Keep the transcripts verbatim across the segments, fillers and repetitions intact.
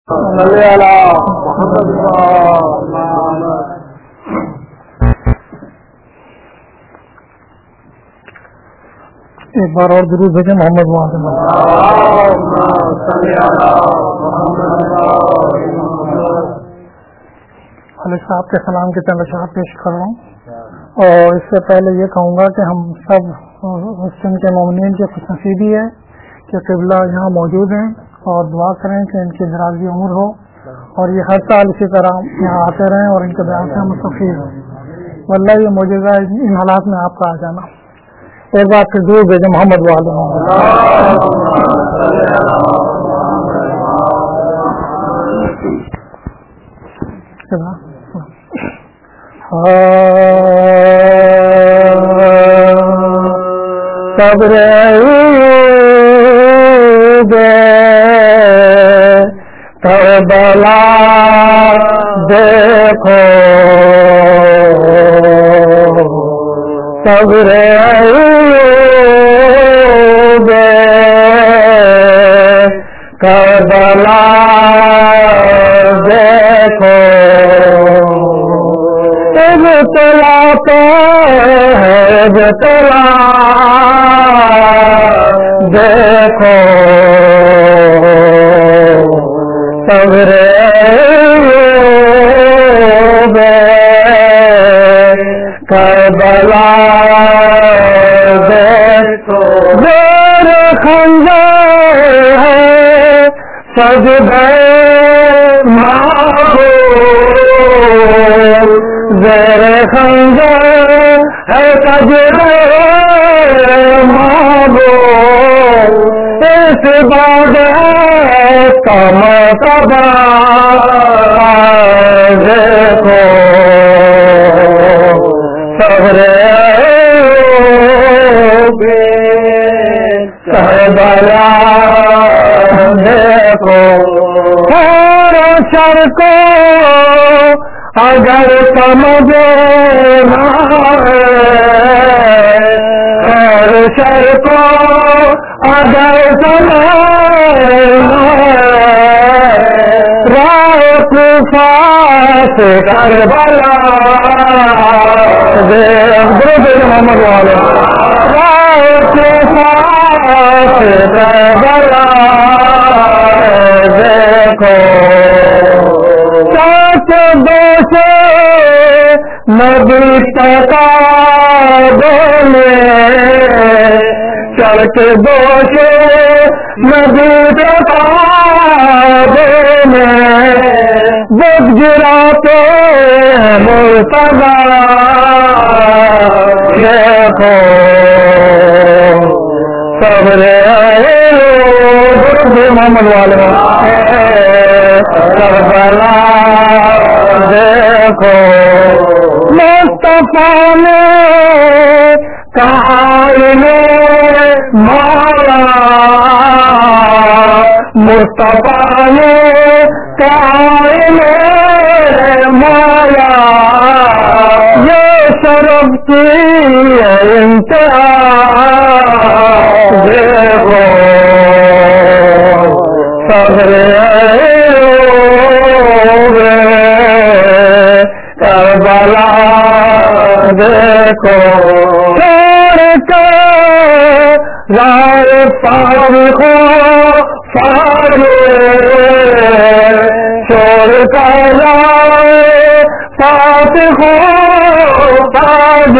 ایک بار اور درود بھیجیں محمد وہاں علیہ صاحب کے سلام کے چند اشعار پیش کر رہا ہوں، اور اس سے پہلے یہ کہوں گا کہ ہم سب مسلم کے مومنین کی خوش نصیبی ہے کہ قبلہ یہاں موجود ہیں، اور دعا کریں کہ ان کی درازی عمر ہو اور یہ ہر سال اسی طرح یہاں آتے رہیں اور ان کے بیان سے ہم مستفید ہوں۔ واللہ یہ معجزہ ہے ان حالات میں آپ کا آ جانا۔ ایک بات پھر دور بھیجے محمد والے صبر کربلا دیکھو صبر کربلا دیکھو ابتلا تو ہے ابتلا دیکھو صبر کربلا دیکھو زیر خنجر ہے سجدہ معبود، زیر خنجر ہے سجدہ معبود، اس بعد کا مرتبہ دیکھو صبر کربلا دیکھو ہر شر کو اگر سمجھنا ہر شر کو اگر سمجھنا راہ کوفہ سے کربلا محمد والے راہ کوفہ سے کربلا دیکھو سات دوش نبی تقابل چل کے دوش نبی تقابل بد گراتے ہیں مرتضی دیکھو صبر محمد والے کربلا دیکھو مصطفیٰ نے کہا مولا مصطفیٰ نے کہا مولا یہ شرف کی انتہا دیکھو صبر کربلا دیکھو چھوڑ کے رائے فارغ فارغ چھوڑ کر رائے فاتح فارغ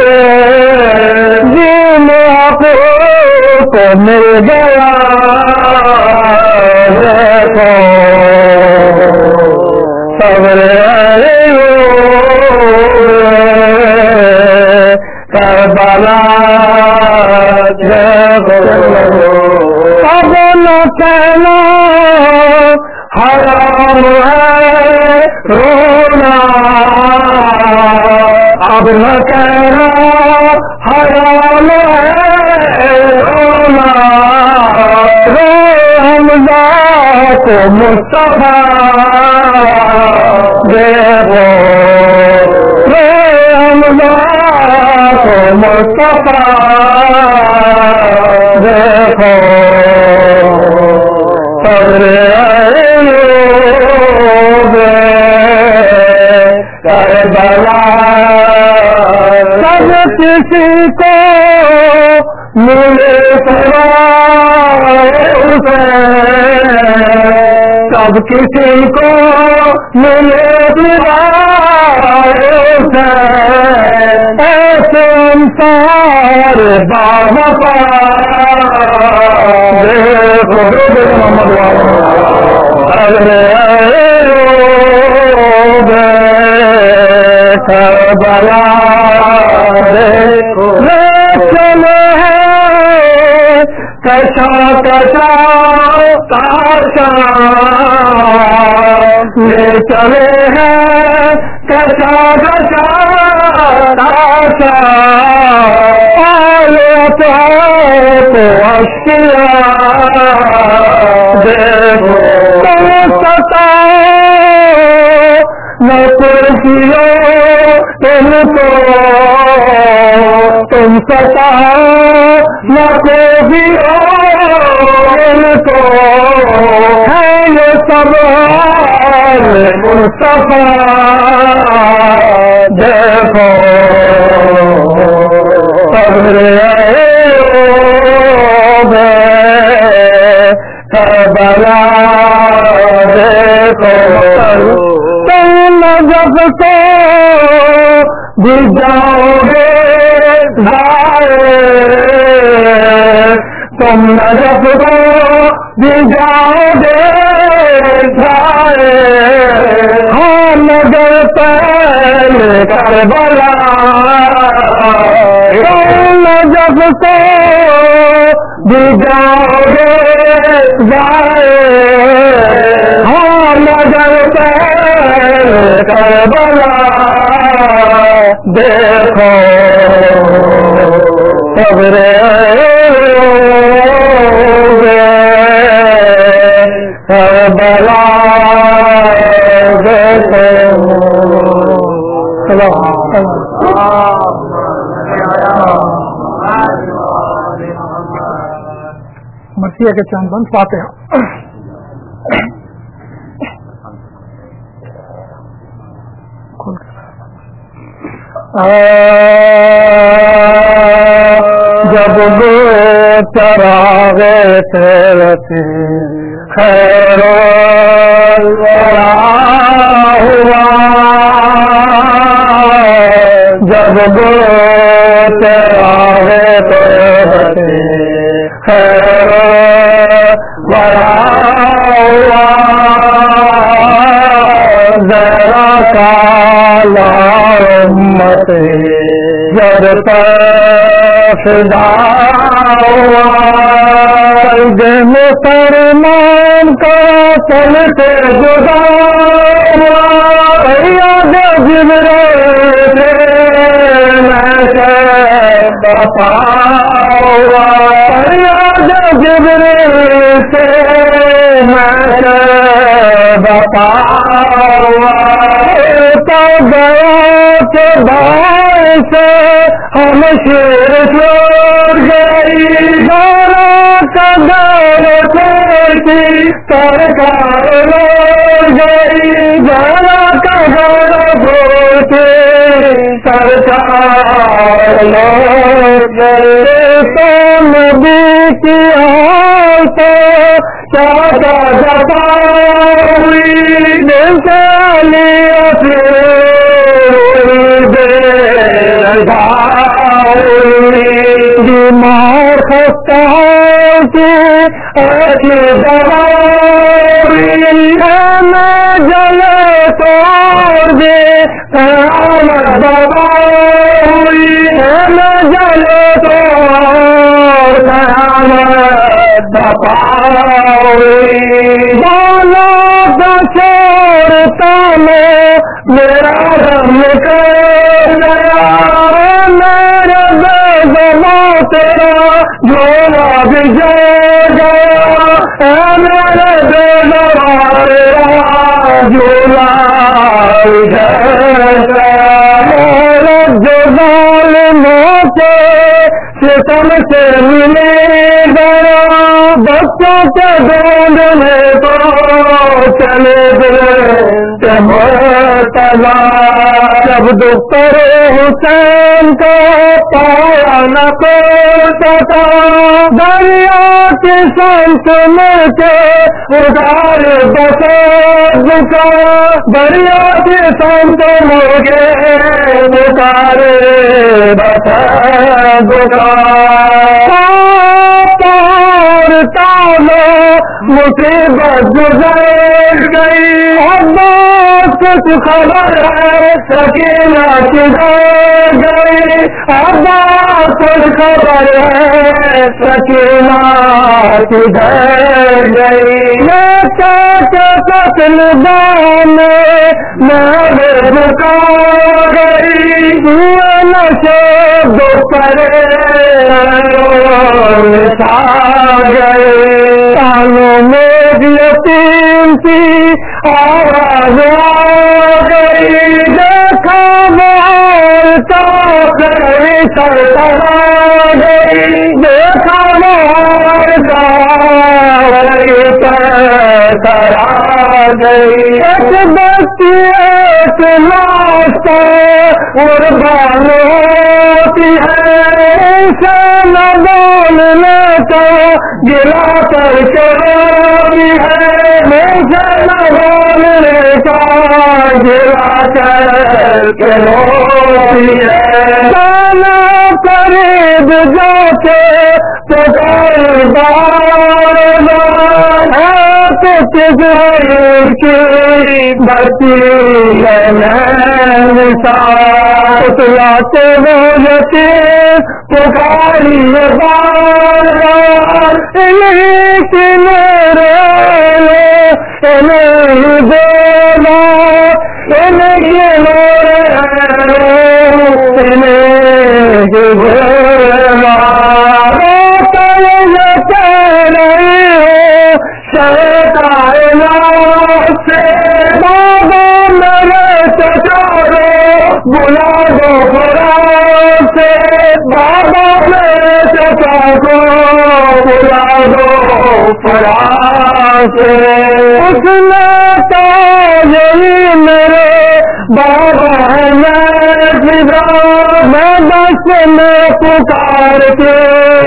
جن آپ کو مل گیا دیکھو صبر کربلا اب نہ کہنا حرام ہے رونا، اب نہ کہنا حرام ہے رونا، رو حمزہ کو مصطفیٰ دیکھو رو حمزہ کو مصطفیٰ دیکھو صبر ملے سوائے حسین سب کسی کو ملے سوائے حسین ایسے انصار باوفا دیکھو محمد ارے کربلا دیکھو چلے ہیں کشا کشا کاشا لے چلے ہیں کشا کشا کاشا آلے تو اشیا دیکھو تم ستا نہ پرسیو تم کو تم ستا نہ کوئی ان کو ہے یہ سب مصطفیٰ دیکھو صبر کربلا دیکھو تم نجف کو بھی جاؤ گے تم نجف کو بھی جاؤ گے ہاں مگر پہلے کربلا تم نجف کو بھی جاؤ گے ہاں مگر پہلے کربلا دیکھو صبر کربلا مرثیہ کے چاند بند فاتحہ جب وہ چراغے تیرتے خیر الورا ہوا جب وہ چراغے تیرتے خیر الورا ہوا ذرا کالا امت جب فدا ہوا مسلمان کا چل سے جدا یاد جبریل بتا ہوا یاد جبریل سے میں بتا ہوا گیا کے باعث ہم شیر چھوڑ گئی دارا کا دار چھوڑی سرکار لوٹ گئی دارا کا دار چھوڑی سرکار لوٹ گئی تو نبی کی آس چاہتا جتا ہوئی دل سے لیا بیمار خستہ کی ایسی دوائی میں جلے توڑ دے آمد دوائی میں جلے توڑ آمد دوائی بالا دشورتا میں میرا غم کر گیا میرے بیگما تیرا جھولا بھی جل گیا میرے بیگما تیرا جھولا بھی جل گیا میرے جو ظالموں کے ستم سے ملے گیا بچوں کے ڈھونڈنے کو چلے گئے مرتضی جب دختر حسین کو پایا نہ کھولتا تھا دریا کے سنت مل کے ادار بسا جھکا دریا کے سنت مل کے ادار بسا جھکا پار تالو مصیبت گزر گئی عباس کچھ خبر ہے سکینہ کدھر گئی عباس کچھ خبر ہے سکینہ کدھر گئی میں کے قتل دان میں بکا گئی یہ نشے دوپہرے سا گئے کانوں میں یتیم کی آواز آ گئی دیکھا مارتا گئی چلتا گئی دیکھا مارتا گئی کرا گئی ایک بچی ایک ناشتہ قربان ہوتی ہے اسے نہ بولنے تو گلا کر کے روتی ہے اسے نہ بولنے کا گلا کر کے روتی ہے سانا قریب جا کے پکار بار بار تو کس کی بچی ہے اتلاتے وہ یتیم پکاری بار بار انہیں کی میرے انہیں دینا انہیں کی میرے انہیں کی دینا روتا یہ کہہ رہی ہوں شیطان سے بابا میرے چچارو بلا دو قرآن سے بابا میرے چچا کو بلا دو قرآن سے اس نے کہا یہی میرے بابا ہے میں فضا میں بس میں پکار کے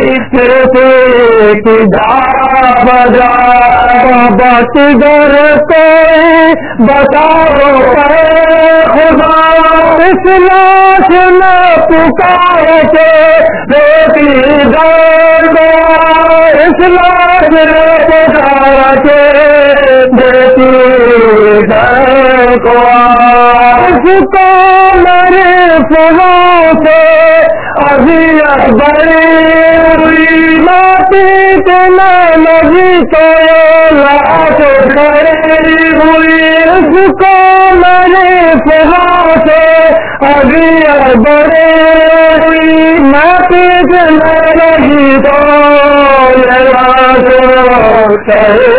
کی دھارا بجا بابا کدھر کوئی بتاؤ خدا اس لاش میں پکار کے بیٹی در گیا اس لاش میں پکار کے بیٹی در گیا اس کو میرے فضا سے اذیت بڑی ہوئی ماتی کے نبی کو لاش کھڑی ہوئی اس کو میرے فضا سے اذیت بڑی ہوئی ماتی کے نبی کو لاش کھڑی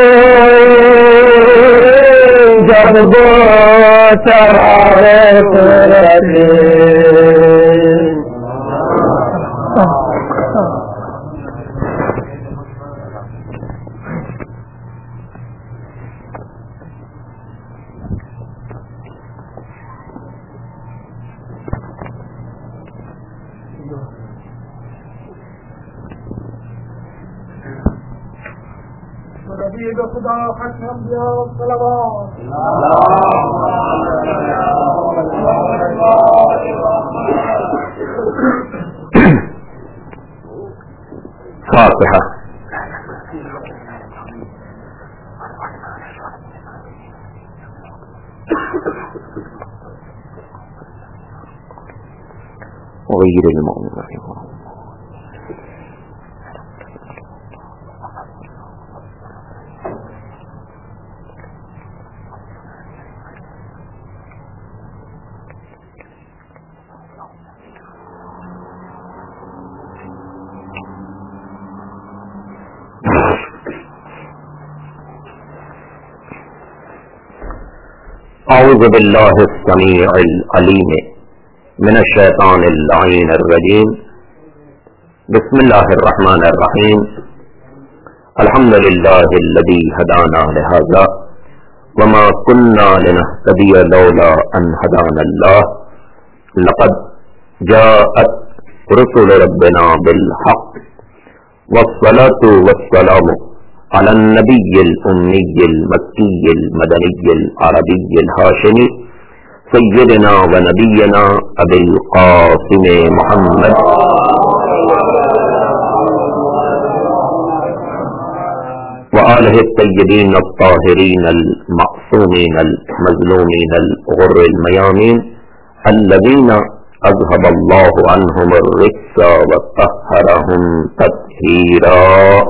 جب وہ چرائے پھرتے خدا ختم دیا صلوات فاتحہ غیر المغضوب اعوذ باللہ السمیع العلیم من الشیطان اللعین الرجیم بسم اللہ الرحمن الرحیم الحمد للہ الذی ہدانا لہذا وما كنا لنهتدی لولا ان ہدانا اللہ لقد جاءت رسل ربنا بالحق والصلاة والسلام على النبي الأمي المكي المدني العربي الهاشمي سيدنا ونبينا أبي القاسم محمد وآله الطيبين الطاهرين المعصومين المظلومين الغر الميامين الذين أذهب الله عنهم الرجس وطهرهم تطهيرا.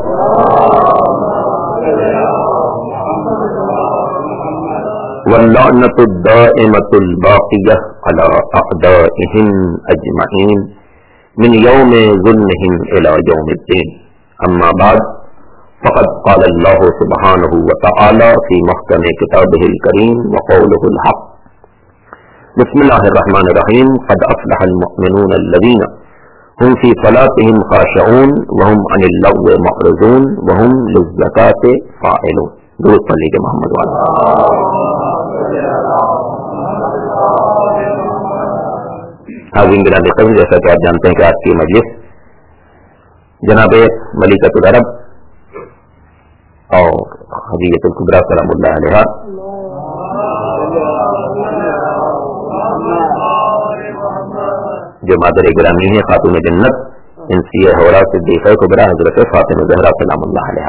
واللعنة الدائمة الباقية على أعدائهم أجمعين من يوم ظلمهم إلى يوم الدين. أما بعد، فقد قال الله سبحانه وتعالى في محكم كتابه الكريم وقوله الحق: بسم الله الرحمن الرحيم. قد أفلح المؤمنون الذين هم في صلاتهم خاشعون وهم عن اللغو معرضون وهم للزكاة فاعلون. درود پڑھ لیجیے محمد والا. حاضرین گرامی قدر، جیسا کہ آپ جانتے ہیں کہ آج کی مجلس جناب ملکۃ العرب اور خدیجۃ الکبریٰ سلام اللہ علیہا جو مادر گرامی ہے، خاتون جنت انسیہ حورا صدیقہ کبریٰ حضرت فاطمہ زہرا سلام اللہ علیہا.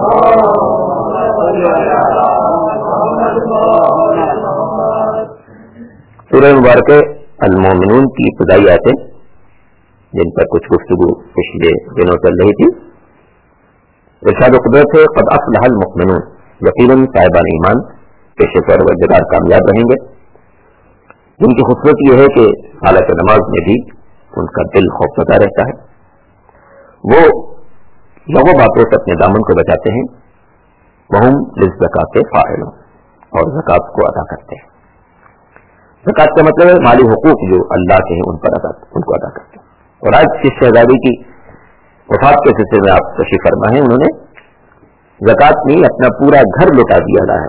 سورہ مبارکہ المومنون کی ابتدائی آیتیں جن پر کچھ گفتگو پچھلے دنوں چل رہی تھی. ارشاد قدرت ہے: قد افلح المؤمنون، یقیناً صاحبان ایمان پیشے پروردگار کامیاب رہیں گے. جن کی خصوصیت یہ ہے کہ حالت نماز میں بھی ان کا دل خوفزدہ رہتا ہے، وہ لغو باتوں سے اپنے دامن کو بچاتے ہیں. وہم للزکاۃ فاعلون، اور زکات کو ادا کرتے ہیں. زکات کا مطلب ہے مالی حقوق جو اللہ کے ہیں ان پر ادا ان کو ادا کرتے ہیں. اور آج جس شہزادی کی وفات کے سلسلے میں آپ تشریف فرما ہیں، انہوں نے زکات نہیں اپنا پورا گھر لوٹا دیا رہا ہے.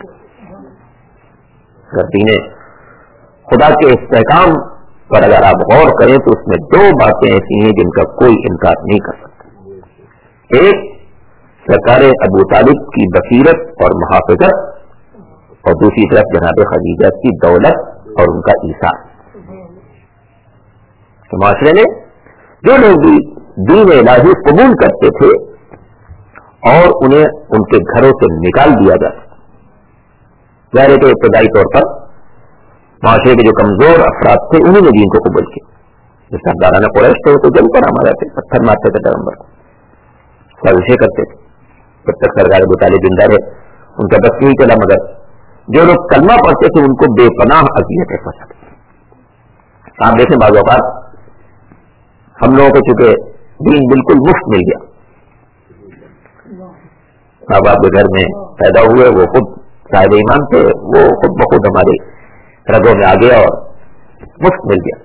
اگر دین خدا کے استحکام پر اگر آپ غور کریں تو اس میں دو باتیں ایسی ہیں جن کا کوئی انکار نہیں کر سکتا. ایک، سرکار ابو طالب کی بصیرت اور محافظت، اور دوسری طرف جناب خدیجہ کی دولت اور ان کا ایثار. تو معاشرے میں جو لوگ بھی دین الہی قبول کرتے تھے اور انہیں ان کے گھروں سے نکال دیا جاتا، ظاہر ہے کہ ابتدائی طور پر معاشرے کے جو کمزور افراد تھے انہوں نے دین کو قبول کیا. جو سردارانہ قریش تھے وہ تو جل کر ہمارے تھے، پتھر مارتے تھے پیغمبر کو، سازشیں کرتے تھے. جب تک سرکار ابو طالب زندہ رہے ان کا بس نہیں چلا، مگر جو لوگ کلمہ پڑھتے تھے ان کو بے پناہ اذیتیں پہنچاتے تھے. آپ دیکھیں بعض اوقات ہم لوگوں کو چونکہ دین بالکل مفت مل گیا، ماں باپ کے گھر میں پیدا ہوئے، وہ خود صاحب ایمان تھے، وہ خود بخود ہمارے رگوں میں آ گیا اور مفت مل گیا.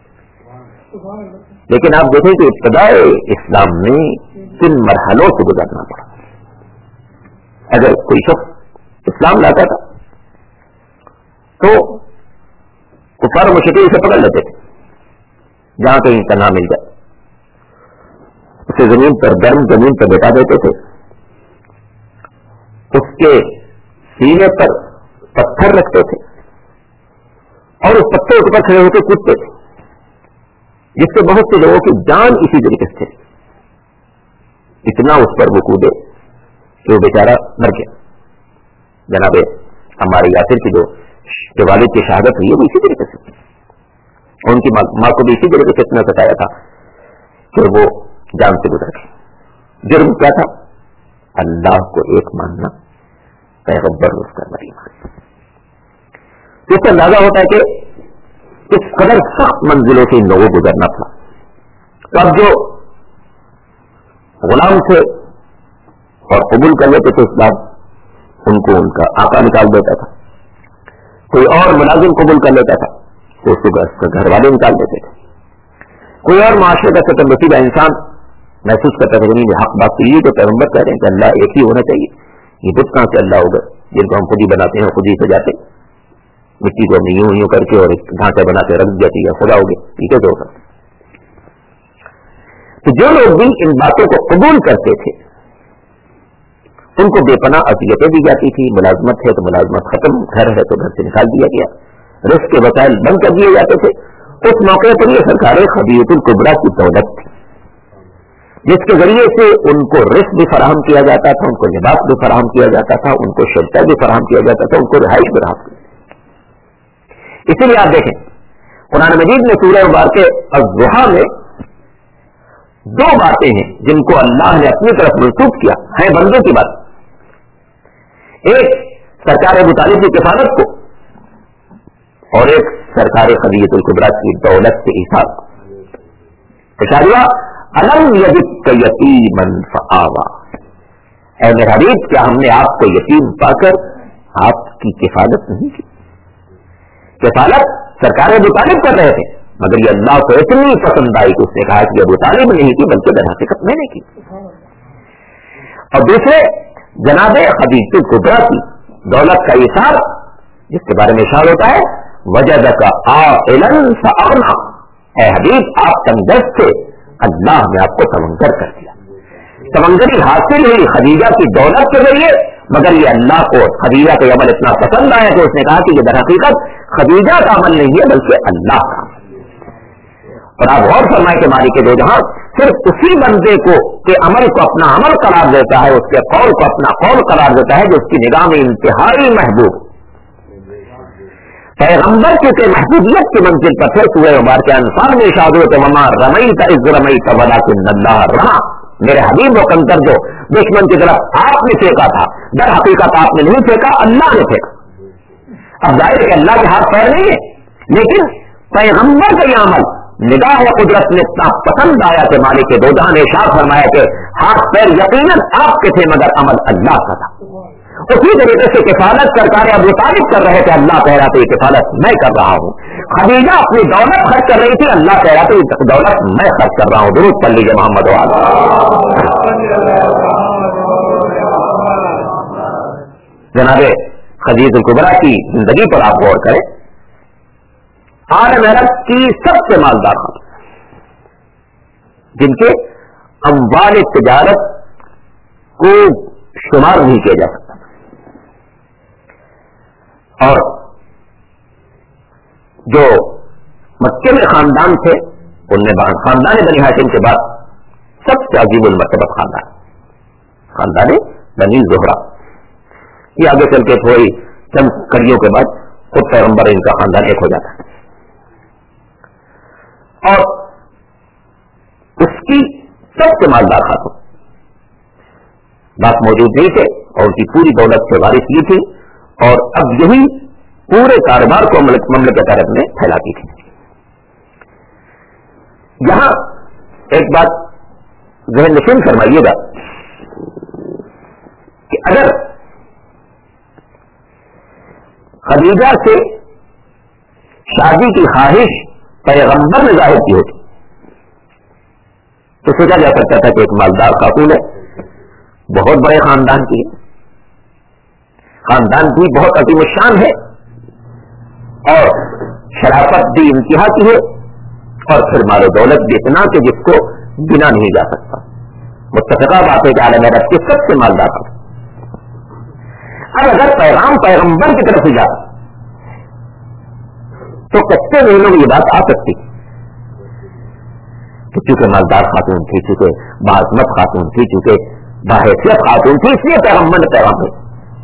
لیکن آپ دیکھیں کہ ابتدائے اسلام میں کن مرحلوں سے گزرنا پڑا. اگر کوئی شخص اسلام لاتا تھا تو کفار مشرکین سے پکڑ لیتے تھے، جہاں کہیں تنہا مل جائے اسے زمین پر گرم زمین پر بٹھا دیتے تھے، اس کے سینے پر پتھر رکھتے تھے اور اس پتھر کے اوپر کھڑے ہو کے کودتے تھے، جس سے بہت سے لوگوں کی جان اسی طریقے سے اتنا اس پر وہ کودے کہ وہ بیچارہ مر گیا. جناب ہمارے یاسر کی جو جو والد کی شہادت ہوئی ہے وہ اسی طریقے سے، ان کی ماں کو بھی اسی طریقے سے اتنا ستایا تھا کہ وہ جان سے گزر گئی. جرم کیا تھا؟ اللہ کو ایک ماننا، پیغمبر اس کا نہیں ماننا. اس سے اندازہ ہوتا ہے کہ اس قدر سخت منزلوں سے ان لوگوں کو گزرنا تھا. تو اب جو غلام تھے اور قبول کر لیتے تھے اسلام، ان کو ان کا آقا نکال دیتا تھا. کوئی اور ملازم قبول کر لیتا تھا تو اس کو گھر والے نکال دیتے تھے. کوئی اور معاشرے کا سطر رسیدہ انسان محسوس کرتا تھا کہ نہیں حق بات تو یہ تو پیغمبر کہہ رہے ہیں کہ اللہ ایک ہی ہونا چاہیے، یہ بت کہاں سے اللہ ہوگا جن کو ہم خود ہی بناتے ہیں خود ہی سجاتے، مٹی کو ہم یوں یوں کر کے اور ایک ڈھانچہ بنا کے رکھ جاتی ہے خدا ہوگا، یہ کیسے ہو سکتا؟ تو جو لوگ بھی ان باتوں کو قبول کرتے تھے ان کو بے پناہ اذیتیں دی جاتی تھی. ملازمت ہے تو ملازمت ختم, گھر ہے تو گھر سے نکال دیا گیا, رزق کے وسائل بند کر دیے جاتے تھے. اس موقع پر یہ سرکار خدیجۃ الکبریٰ کی دولت تھی جس کے ذریعے سے ان کو رزق بھی فراہم کیا جاتا تھا, ان کو لباس بھی فراہم کیا جاتا تھا, ان کو شیلٹر بھی فراہم کیا جاتا تھا, ان کو رہائش بھی فراہم کی. اسی لیے آپ دیکھیں قرآن مجید میں سورہ مبارکہ الضحیٰ میں دو باتیں ہیں جن کو اللہ نے اپنی طرف منسوخ کیا ہے بندوں کی بات. ایک سرکار ابو طالب کی کفالت کو اور ایک سرکار خدیجۃ الکبریٰ کی دولت کے حساب. اشاریہ الم یجدک یتیما فآویٰ, اے میرے حبیب کیا ہم نے آپ کو یتیم پا کر آپ کی کفالت نہیں کی؟ کفالت سرکار ابو طالب کر رہے تھے مگر یہ اللہ کو اتنی پسند آئی کہ اس نے کہا کہ ابو طالب نہیں کی بلکہ در حقیقت میں نے کی. اور دوسرے جناب خدیجۃ الکبریٰ کی دولت کا اثار جس کے بارے میں اشارہ ہوتا ہے وجدک عائلا فاغنی, اے حبیب آپ تنگدست تھے, اللہ نے آپ کو سمنگر کر دیا. سمنگری حاصل ہوئی خدیجہ کی دولت کے ذریعے, مگر یہ اللہ کو خدیجہ کا عمل اتنا پسند آیا کہ اس نے کہا کہ یہ در حقیقت خدیجہ کا عمل نہیں ہے بلکہ اللہ کا. اور آپ غور فرمائے کہ مالک دو جہاں صرف اسی بندے کو کہ عمل کو اپنا عمل قرار دیتا ہے, اس کے قول کو اپنا قول قرار دیتا ہے جو اس کی نگاہ میں انتہائی محبوب. پیغمبر چونکہ محبوبیت کی منزل پر تھے, سورہ مبارکہ انفال میں ارشاد ہوئے وما رمیت اذ رمیت ولکن اللہ رمی, میرے حبیب و کنکر جو دشمن کی طرف آپ نے پھینکا تھا در حقیقت آپ نے نہیں پھینکا, اللہ نے پھینکا. اب ظاہر ہے کہ اللہ کے ہاتھ پیر نہیں ہے لیکن پیغمبر کا یہ عمل نگاہ و قدرت نے اتنا پسند آیا کہ مالک دو جہاں نے ارشاد فرمایا کہ ہاتھ پیر یقیناً آپ کے تھے مگر عمل اللہ کا تھا. اسی طریقے سے کفالت سرکار ابو طالب کر رہے تھے, اللہ کہہ رہا تھا یہ کفالت میں کر رہا ہوں. خدیجہ اپنی دولت خرچ کر رہی تھی, اللہ کہہ رہا تھا یہ دولت میں خرچ کر رہا ہوں. درود پڑھ لیجیے محمد وعلہ. جناب خدیجۃ الکبریٰ کی زندگی پر آپ غور کریں. عالم عرب کی سب سے مالدار خاتون جن کے اموال تجارت کو شمار نہیں کیا جا سکتا, اور جو مکے میں خاندان تھے ان میں خاندان بنی ہاشم کے بعد سب سے عجیب المرتبہ خاندان خاندان بنی زہرہ. یہ آگے چل کے تھوڑی چند کڑیوں کے بعد خود پیغمبر ان کا خاندان ایک ہو جاتا ہے, اور اس کی سب سے مالدار خاتون بات موجود نہیں تھے اور ان کی پوری دولت سے وارث یہ تھی, اور اب یہی پورے کاروبار کو مملکت عرب میں پھیلاتی تھی. یہاں ایک بات ذہن نشین فرمائیے گا کہ اگر خدیجہ سے شادی کی خواہش پیغمبر نے ظاہر کی ہوتی تو سوچا جا سکتا تھا کہ ایک مالدار خاتون ہے, بہت بڑے خاندان کی ہے, خاندان بھی بہت عظیم الشان ہے اور شرافت بھی انتہا کی ہے, اور پھر مال و دولت بھی اتنا کہ جس کو گنا نہیں جا سکتا. متفقہ بات ہے کہ عالم عرب کے سب سے مالدار خاتون. اب اگر پیغام پیغمبر کی طرف سے جاتا تو کچے مہینوں میں یہ بات آ سکتی کہ چونکہ مالدار خاتون تھی, چونکہ باعظمت خاتون تھی, چونکہ باحیثیت خاتون تھی, اس لیے پیغمبر نے پیغام دیا.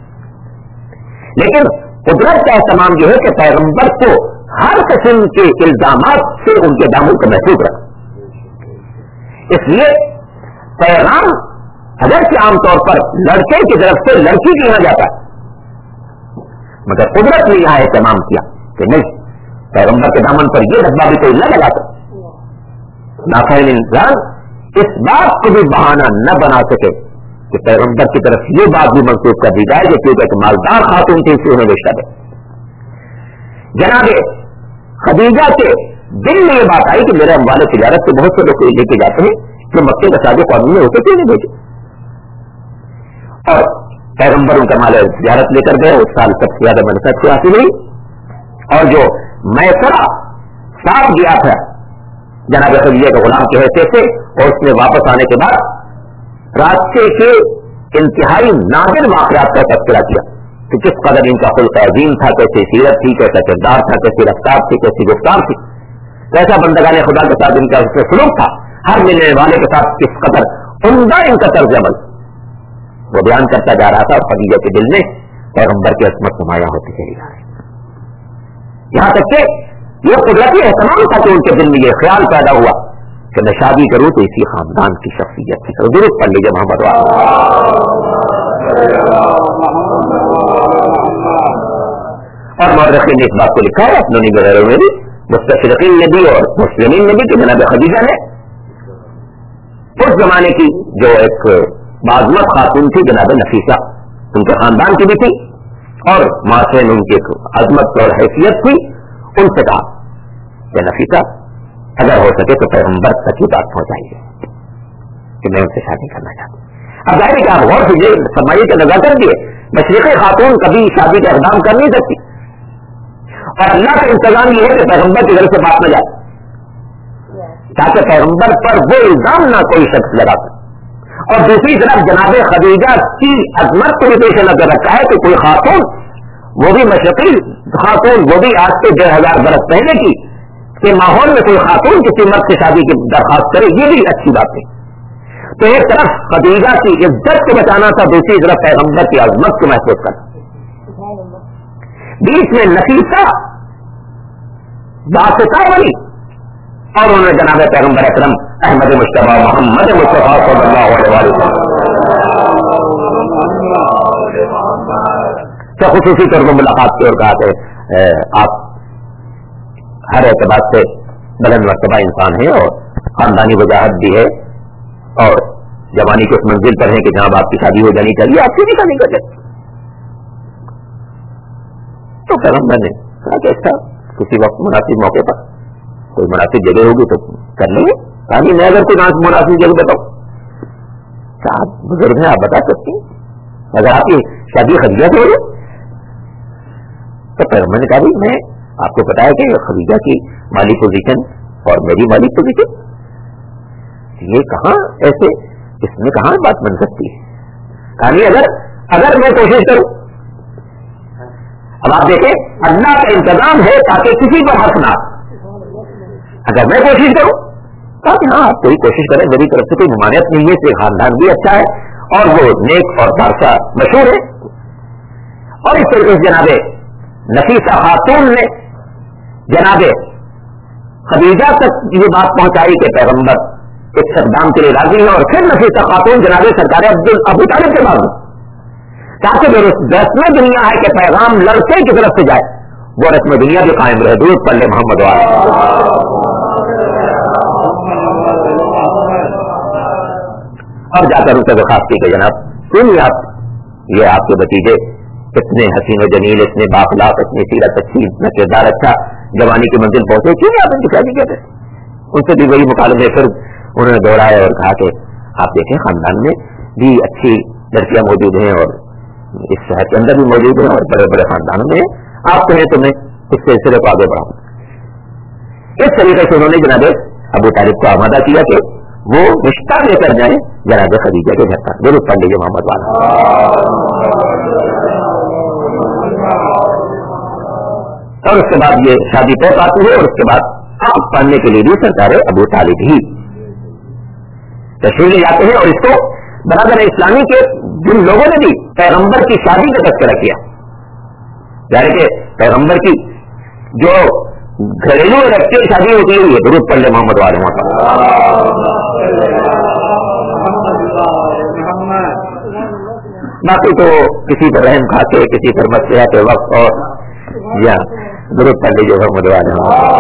لیکن قدرت کا اہتمام یہ ہے کہ پیغمبر کو ہر قسم کے الزامات سے ان کے دامن کو محفوظ رکھا. اس لیے پیغام اگرچہ عام طور پر لڑکے کی طرف سے لڑکی کی یہاں جاتا ہے, مگر قدرت نے یہاں اہتمام کیا کہ نہیں, پیغمبر کے دامن پر یہ دھبا بھی کوئی نہ لگاتا. نافعل انسان اس بات کو بھی بہانہ نہ بنا سکے کہ پیغمبر کی طرف یہ بات بھی منسوخ کر دی جائے کہ کیونکہ ایک مالدار خاتون تھی اس لیے انہیں رشتہ دے. جناب خدیجہ کے دل میں یہ بات آئی کہ میرے اموال تجارت سے بہت سے لوگ لے کے جاتے ہیں جو مکے کا سادے قومی میں ہوتے کیوں نہیں بھیجے, اور پیغمبر ان کا مال تجارت لے کر گئے. اس سال سب سے زیادہ منفعت سے حاصل ہوئی, اور جو میسرہ صاف گیا تھا جناب خدیجہ کے غلام کی حیثیت سے، اور اس نے واپس آنے کے بعد راستے کے انتہائی نادر واقعات کا تذکرہ کیا کہ کس قدر ان کا خلق عظیم تھا، کیسی سیرت تھی، کیسا کردار تھا، کیسی رفتار تھی، کیسی گفتار تھی، کیسا بندگان خدا کے ساتھ ان کا سلوک تھا، ہر ملنے والے کے ساتھ کس قدر عمدہ ان کا طرز عمل وہ بیان کرتا جا رہا تھا، اور خدیجہ کے دل میں پیغمبر کی عظمت نمایاں ہوتی چلی جا رہی، یہاں تک کہ یہ قدرتی اہتمام تھا کہ ان کے دل میں یہ خیال پیدا ہوا کہ میں شادی کروں تو اسی خاندان کی شخصیت سے کروں. درود پڑھ لیجیے محمد اور مورخین نے اس بات کو لکھا ہے اپنے وغیرہ میں بھی، مستشرقین نے بھی اور مسلمین نے بھی، کہ جناب خدیجہ نے اس زمانے کی جو ایک باعظمت خاتون تھی جناب نفیسہ، ان کے خاندان کی بھی تھی اور معاشرے میں ان کی ایک عظمت اور حیثیت تھی، ان سے کہا کہ نفیسہ اگر ہو سکے تو پیغمبر تک کی بات پہنچائیے کہ میں ان سے شادی کرنا چاہتا ہوں. اب ظاہر ہے کہ آپ غور کیجیے، فرمائیے کہ نظر کر دیے مشرقی خاتون کبھی شادی کا اقدام کر نہیں سکتی، اور اللہ کا انتظام یہ ہے کہ پیغمبر کی گھر سے بات نہ جائے تاکہ پیغمبر پر وہ الزام نہ کوئی شخص لگا سکے. اور دوسری طرف جناب خدیجہ کی عظمت کو بھی پیش نظر رکھا ہے کہ کوئی خاتون، وہ بھی مشرقی خاتون، وہ بھی آج سے ڈیڑھ ہزار برس پہلے کی کہ ماحول میں کوئی خاتون کسی مرد سے شادی کی درخواست کرے، یہ بھی اچھی بات ہے. تو ایک طرف خدیجہ کی عزت کو بچانا تھا، دوسری طرف پیغمبر کی عظمت کو محفوظ کرنا. بیچ میں نفیسہ واسطہ بنی اور انہوں نے جناب پیغمبر اکرم احمد مصطفیٰ محمد مصطفیٰ صلی اللہ علیہ وسلم سے خصوصی طور پر ملاقات کی اور کہا کہ آپ ہر اعتبار سے بلند مرتبہ انسان ہیں اور خاندانی وجاہت بھی ہے اور جوانی کی اس منزل پر ہے کہ جہاں آپ کی شادی ہو جانی چاہیے، آپ کی بھی شادی کر لیں. تو پیغمبر نے کہا کہ اچھا کسی وقت مناسب موقع پر کوئی مناسب جگہ ہوگی تو کر لیں گے. یعنی میں اگر کوئی مناسب جگہ بتاؤں کیا آپ بزرگ ہیں، آپ بتا سکتے ہیں اگر آپ کی شادی خدیجہ سے ہو جائے. تو پیغمبر نے کہا بھی میں آپ کو پتا ہے کہ خدیجہ کی مالی پوزیشن اور میری مالی پوزیشن یہ کہاں ایسے اس میں کہاں بات بن سکتی ہے. یعنی اگر اگر میں کوشش کروں، اب آپ دیکھیں اللہ کا انتظام ہے تاکہ کسی پر حق نہ، اگر میں کوشش کروں تاکہ ہاں آپ کوئی کوشش کریں، میری طرف سے کوئی ممانعت نہیں ہے، اس خاندان بھی اچھا ہے اور وہ نیک اور بادشاہ مشہور ہے. اور اس طریقے سے جناب نفیسہ خاتون نے جناب خدیجہ تک یہ بات پہنچائی کہ پیغمبر اس اقدام کے لیے راضی ہے، اور پھر نفیسہ خاتون جناب سرکار ابو طالب کے بعد تاکہ جو رسم دنیا ہے کہ پیغام لڑکے کی طرف سے جائے وہ رسم دنیا بھی قائم رہے. درود پڑھ لے محمد والا. اور جا کر اسے درخواست کی کہ جناب سنیے آپ، یہ آپ کے بتیجے اتنے حسین و جمیل، اتنے باخلاق، اتنی سیرت اچھی، اتنا کردار اچھا، جوانی کی منزل پہنچے، کیوں نہیں آپ ان کی شادی کہتے. ان سے بھی وہی مکالمے پھر انہوں نے دوہرایا اور کہا کہ آپ دیکھیں خاندان میں بھی اچھی لڑکیاں موجود ہیں اور اس شہر کے اندر بھی موجود ہیں اور بڑے بڑے خاندانوں میں آپ کہیں تو میں اس سلسلے کو آگے بڑھاؤں. اس طریقے سے انہوں نے جناب ابو طالب کو آمادہ کیا کہ وہ رشتہ لے کر جائیں جناب خدیجہ کے گھر پر. ضرور پڑھ لیجیے محمد والا. اور اس کے بعد یہ شادی طے پاتی ہے اور اس کے بعد آپ پڑھنے کے لیے بھی سرکار ابو طالب ہی تشریف لے جاتے ہیں. اور اس کو برادر اسلامی کے جن لوگوں نے بھی پیغمبر کی شادی کا تذکرہ کیا، یعنی کہ پیغمبر کی جو گھریلو اور ایکٹیو شادی ہوتی ہے یہ درود پڑھ لے محمد والے باقی تو کسی پر رحم کھا کے کسی پر مسئلہ کے وقت اور یا درود پڑھ لیجیے محمد والے.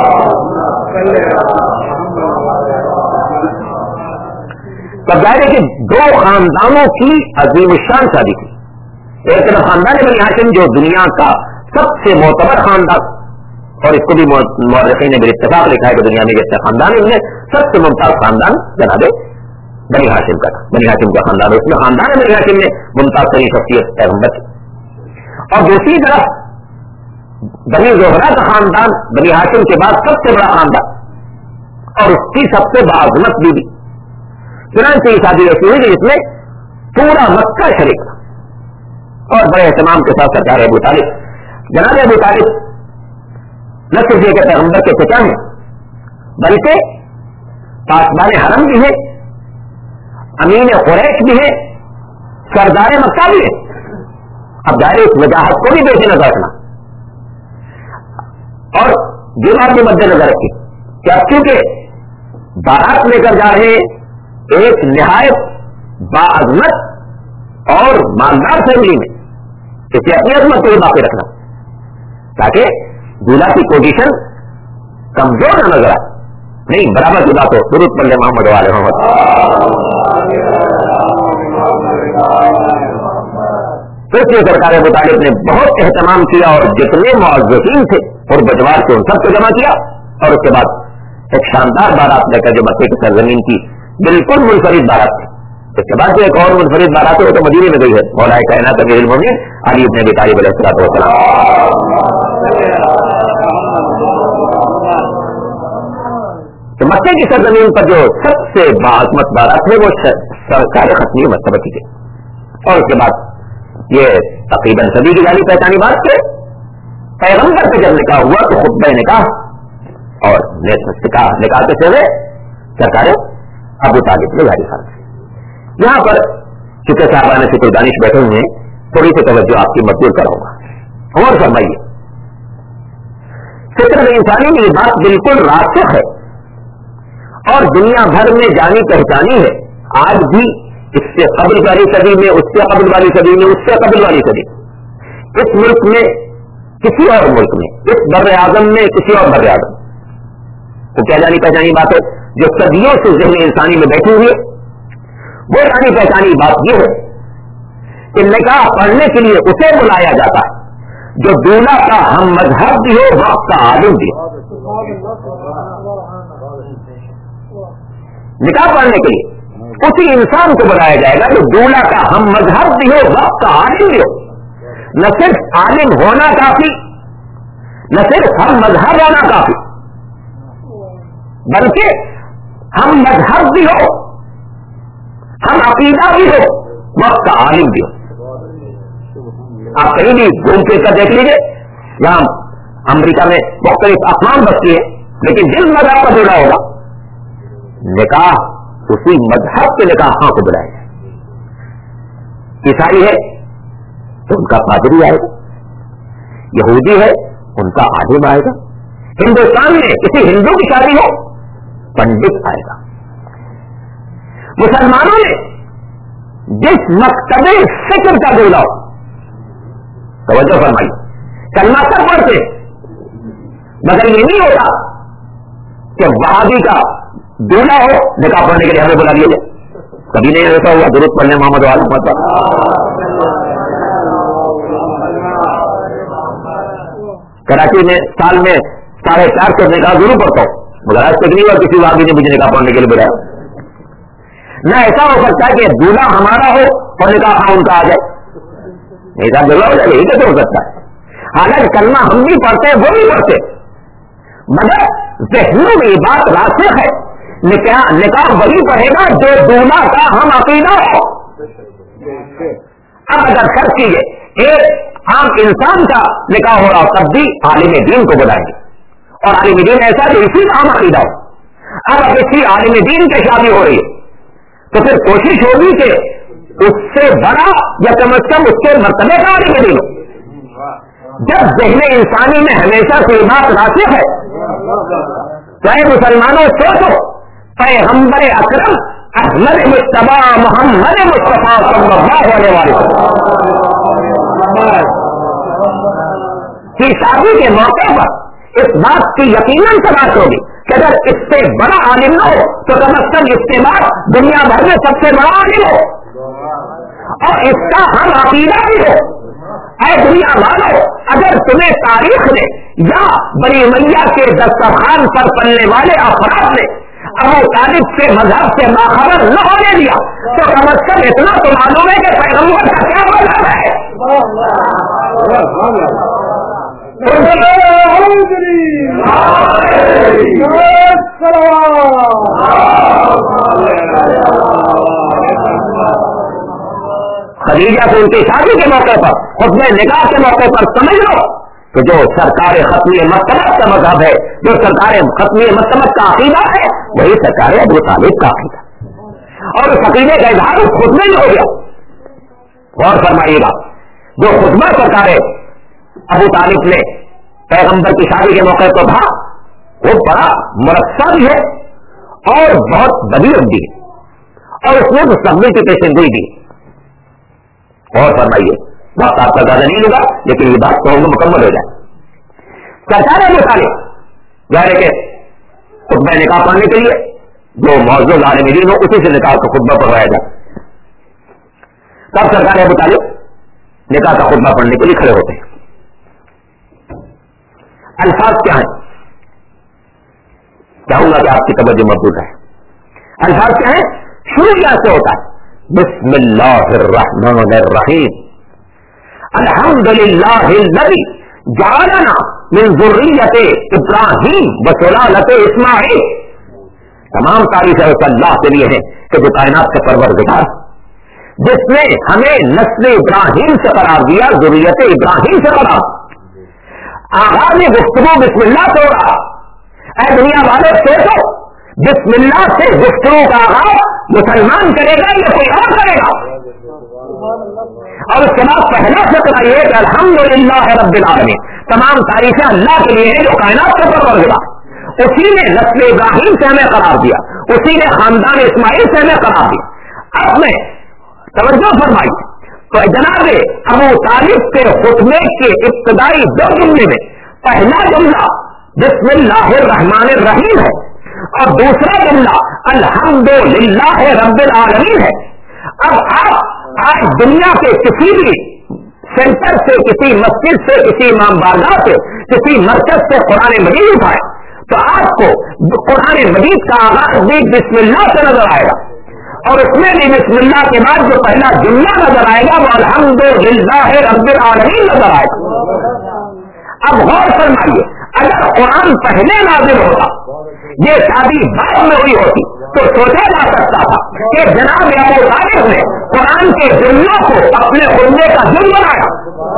تب ظاہر ہے کہ دو خاندانوں کی عظیم الشان شادی تھی. ایک طرف خاندان بنی ہاشم جو دنیا کا سب سے معتبر خاندان، اور اس کو بھی مورخین نے بالاتفاق لکھا ہے کہ دنیا میں جیسے خاندان ان میں سب سے ممتاز خاندان جناب بنی ہاشم کا تھا. بنی ہاشم کا خاندان، اس میں خاندان بنی ہاشم میں ممتاز ترین شخصیت پیغمبر تھی. اور دوسری طرف بنی زہرا کا خاندان بنی ہاشم کے بعد سب سے بڑا خاندان اور اس کی سب سے बाअज़मत बीवी। चुनांचे ये शादी ऐसी हुई जिसमें पूरा मक्का शरीक था और बड़े एहतमाम के साथ सरकार अबू तालिब, जनाब अबू तालिब न सिर्फ ये कि पैगंबर के पिता हैं बल्कि पासबान हरम भी है, अमीन कुरैश भी है, सरदार मक्का भी है। अब जाहिर इस वजाहत को भी देखे नजर रखना और ये बात भी मद्देनजर रखिए कि अब क्योंकि बारात लेकर जा रहे एक निहायत बाअज़मत और मालदार फैमिली में, इसलिए अपनी अजमत को बाकी रखना ताकि दूल्हा की पोजीशन कमजोर न नजर आए। नहीं, बराबर की बात हो। दुरूद पढ़ ले मोहम्मद वाले मोहम्मद। तो इसलिए सरकार अबू तालिब ने बहुत एहतमाम किया और जितने मुअज़्ज़िज़ीन थे और बजवार से उन सबको जमा किया और उसके बाद एक शानदार बारात लेकर जो मक्के की सरजमीन की बिल्कुल मुनफरिद बारात थी। इसके बाद जो एक और मुनफरिद बारात है वो तो मदीने में गई है, मौलाए कायनात अमीरुल मोमिनीन अली इब्न अबी तालिब अलैहिस्सलाम। तो मक्के की सरजमीन पर जो सबसे बाअज़मत बारात है वो सरकार खत्मी मर्तबा की थी। और उसके बाद ये तकरीबन सभी की जानी पहचानी बात है, पैगंबर पे जब निकाह हुआ तो खुतबा निकाह और निकाह निकाह के सेवे सरकार अबू तालिब ने जारी फरमाई। यहां पर चूंकि साहबान फिक्र दानिश बैठे हुए हैं, थोड़ी सी तवज्जो आपकी मजबूर कराऊंगा और फरमाइए। फिक्र इंसानी में ये बात बिल्कुल रासिख है और दुनिया भर में जानी पहचानी है। आज भी इससे कब्ल वाली सदी में, उससे कब्ल वाली सदी में, उससे कब्ल वाली सदी में, इस मुल्क में किसी और मुल्क में, इस बर्रे आजम में किसी और बर्रे आजम, वो क्या जानी पहचानी बात है जो सदियों से ज़हन इंसानी में बैठी हुई है। वो जानी पहचानी बात यह है कि निकाह पढ़ने के लिए उसे बुलाया जाता है जो दूल्हा का हम मजहब भी हो, वक्त का आलिम भी हो। निकाह पढ़ने के लिए उसी इंसान को बुलाया जाएगा जो दूल्हा का हम मजहब भी हो, वक्त का आलिम भी हो। न सिर्फ आलिम होना काफी, न सिर्फ हम मजहब होना काफी, बल्कि हम मजहब भी हो, हम अकीदा भी हो, वक्त का आलिम भी हो। आप कहीं भी घूम फिर कर देख लीजिए, यहां अमेरिका में मुख्तलिफ अक़वाम बसती है, लेकिन जिस मजहब का जुड़ा होगा निकाह उसी मजहब के निकाह को बुलाएगा। ईसाई है तो उनका पादरी आएगा, यहूदी है उनका आलिम आएगा, हिंदुस्तान में किसी हिंदू की शादी हो पंडित आएगा। मुसलमानों ने जिस मकतबे फिक्र का दूल्हा हो, तवज्जो फरमाइए, कलमा सब पढ़ते मगर ये नहीं होता कि वहाबी का दूल्हा हो निकाह पढ़ने के लिए हमें बुला लिया जाए। कभी नहीं होता हुआ। दुरूद पढ़ने मोहम्मद वाले कराची में साल में साढ़े चार सौ निकाह जरूर पढ़ता हूं, मगर आज तक नहीं हुआ किसी वहाबी ने मुझे निकाह पढ़ने के लिए बुलाया। न ऐसा हो सकता है कि दूल्हा हमारा हो और निकाह खां उनका आ जाए, नहीं साहब जरूर हो जाए, यही कैसे हो सकता है। हालांकि कलमा हम भी पढ़ते हैं, वो भी पढ़ते, मगर ज़हनों में ये बात रासिख है, निकाह निकाह वही पढ़ेगा जो दूल्हा का हम अकीदा हो। अब अगर खर्च कीजिए एक आम इंसान का निकाह हो रहा हो तब भी आलिम दीन को बुलाएंगे, और आलिम दीन ऐसा जो इसी का हम अकीदा हो। अब किसी आलिम दीन की शादी हो रही है तो फिर कोशिश होगी कि उससे बड़ा या कम अज कम उसके मर्तबे का आलिम दीन हो। जब ज़हन इंसानी में हमेशा से बात रासिख है, चाहे मुसलमानों सोचो पैगंबर अकरम अहमद मुस्तफा मोहम्मद मुस्तफा सल्लल्लाहु अलैहि वसल्लम की शादी के मौके पर इस बात की यकीनन तलाश होगी कि अगर इससे बड़ा आलिम न हो तो कम अज कम इसके बाद दुनिया भर में सबसे बड़ा आलिम हो और इसका हम अकीदा भी हो। ऐ दुनिया वालों, अगर तुम्हें तारीख ने या बनी मैया के दस्तरखान पर पलने वाले अफराद ने अबू तालिब से मजहब से बाखबर न होने दिया तो कम अज कम इतना तो मालूम है कि पैगंबर का क्या मतलब है। خدیجہ سے ان کی شادی کے موقع پر خطبہ نکاح کے موقع پر سمجھ لو کہ جو سرکار ختمی مرتبت کا مذہب ہے, جو سرکار ختمی مرتبت کا عقیدہ ہے, وہی سرکار ابو طالب کا عقیدہ, اور اس عقیدے کا اظہار اس خطبے میں ہو گیا. غور فرمائیے گا, جو خطبہ سرکار ابو طالب نے پیغمبر کی شادی کے موقع پر تھا وہ بڑا مرصع بھی ہے اور بہت بدیع بھی ہے, اور اس میں مستقبل کی پیشن گوئی بھی. اور فرمائیے, بات آپ کا زیادہ نہیں ہوگا لیکن یہ بات تو مکمل ہو جائے. سرکار ابو طالب یعنی کہ خطبہ نکاح پڑھنے کے لیے جو معزز عالم دین ہو اسی سے نکاح کا خطبہ پڑھوایا جائے. تب سرکار ابو طالب نکاح کا خطبہ پڑھنے کے لیے کھڑے ہوتے ہیں. الفاظ کیا ہیں, چاہوں گا کہ آپ کی توجہ مضبوط ہے. الفاظ کیا ہیں؟ شروع کیا سے ہوتا ہے؟ بسم اللہ الرحمن الرحیم, الحمدللہ الذی جعلنا من ذریۃ ابراہیم وسلالۃ اسماعیل. تمام تعریفیں اس اللہ کے لیے ہیں کہ جو کائنات کا پروردگار, جس نے ہمیں نسل ابراہیم سے قرار دیا, ذریت ابراہیم سے قرار. آغاز گفتگو بسم اللہ سے ہو رہا. اے دنیا والے سوچو, بسم اللہ سے گفتگو کا آغاز مسلمان کرے گا یا کوئی اور کرے گا؟ اور اس کے بعد پہلا فکر یہ کہ الحمدللہ رب العالمین, تمام تعریفیں اللہ کے لیے ہیں جو کائنات کا پروردگار. اسی نے نسل ابراہیم سے ہمیں قرار دیا, اسی نے خاندان اسماعیل سے ہمیں قرار دیا. اب میں توجہ فرمائی تو جناب ابو طالب کے خطبے کے ابتدائی دو جملے میں پہلا جملہ بسم اللہ الرحمن الرحیم ہے اور دوسرا جملہ الحمدللہ رب العالمین ہے. اب آپ آج دنیا کے کسی بھی سینٹر سے, کسی مسجد سے, کسی امام بارگاہ سے, کسی مرکز سے قرآن مجید اٹھائے تو آپ کو قرآن مجید کا آغاز بھی بسم اللہ سے نظر آئے گا, اور اس میں بھی بسم اللہ کے بعد جو پہلا جملہ نظر آئے گا وہ الحمدللہ رب العالمین نظر آئے گا. اب غور فرمائیے, اگر قرآن پہلے نازل ہوتا, یہ شادی بعد میں ہوئی ہوتی تو سوچا جا سکتا تھا کہ جناب ابو طالب نے قرآن کے جملوں کو اپنے خطبے کا جم بنایا.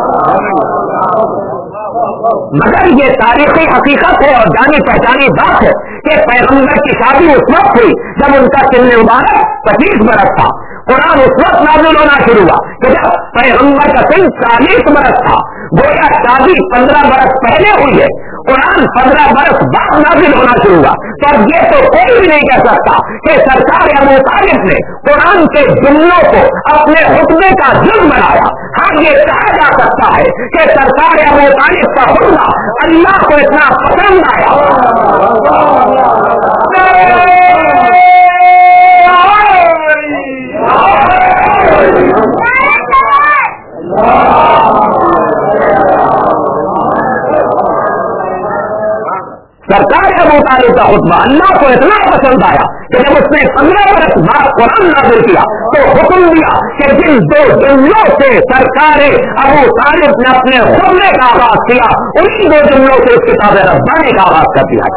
مگر یہ تاریخی حقیقت ہے اور جانی پہچانی بات ہے کہ پیغمبر کی شادی اس وقت ہوئی جب ان کا سن مبارک پچیس برس تھا. قرآن اس وقت نازل ہونا شروع ہوا کہ جب پیغمبر کا سن چالیس برس تھا. گویا شادی پندرہ برس پہلے ہوئی ہے, قرآن پندرہ برس بعد نازل ہونا شروع ہوا. تو اب یہ تو کوئی بھی نہیں کہہ سکتا کہ سرکار ابو طالب نے قرآن کے جملوں کو اپنے خطبے کا جز بنایا. ہاں یہ کہا جا سکتا ہے کہ سرکار ابو طالب کا خطبہ اللہ کو اتنا پسند آیا. سرکار ابو طالب کا خطبہ اللہ کو اتنا پسند آیا کہ جب اس نے پندرہ برس بعد قرآن نازل کیا تو حکم دیا کہ جن دو جملوں سے سرکار ابو طالب نے اپنے خطبے کا آغاز کیا انہی دو جملوں سے اس کتاب ربانی کا آغاز کر دیا.